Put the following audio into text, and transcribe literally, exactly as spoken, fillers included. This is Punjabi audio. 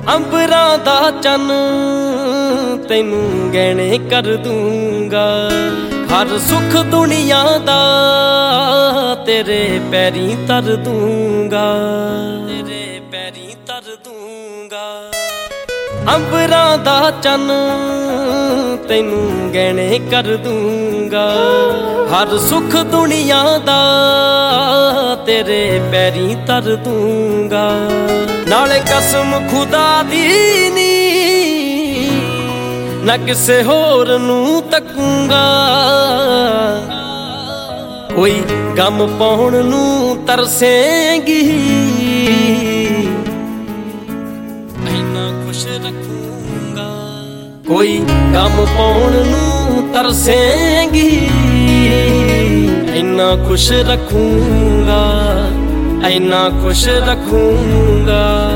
ਅੰਬਰਾਂ ਦਾ ਚੰਨ ਤੈਨੂੰ ਗਹਿਣੇ ਕਰ ਦੂੰਗਾ। ਹਰ ਸੁੱਖ ਦੁਨੀਆ ਦਾ ਤੇਰੇ ਪੈਰੀਂ ਧਰ ਦੂੰਗਾ, ਤੇਰੇ ਪੈਰੀਂ ਧਰ ਦੂੰਗਾ। ਅੰਬਰਾਂ ਦਾ ਚੰਨ ਤੈਨੂੰ ਗਹਿਣੇ ਕਰ ਦੂੰਗਾ। ਹਰ ਸੁੱਖ ਦੁਨੀਆ ਦਾ ਤੇਰੇ ਪੈਰੀਂ ਧਰ ਦੂੰਗਾ। ਨਾਲੇ ਕਸਮ ਖੁਦਾ ਦੀ ਨੀ ਨਾ ਕਿਸੇ ਹੋਰ ਨੂੰ ਤੱਕੂੰਗਾ। ਕੋਈ ਗਮ ਪਾਉਣ ਨੂੰ ਤਰਸੇਂਗੀ, ਇੰਨਾ ਖੁਸ਼ ਰੱਖੂੰਗਾ। ਕੋਈ ਗਮ ਪਾਉਣ ਨੂੰ ਤਰਸੇਂਗੀ, ਇੰਨਾ ਖੁਸ਼ ਰੱਖੂੰਗਾ, ਇੰਨਾ ਖੁਸ਼ ਰੱਖੂੰਗਾ।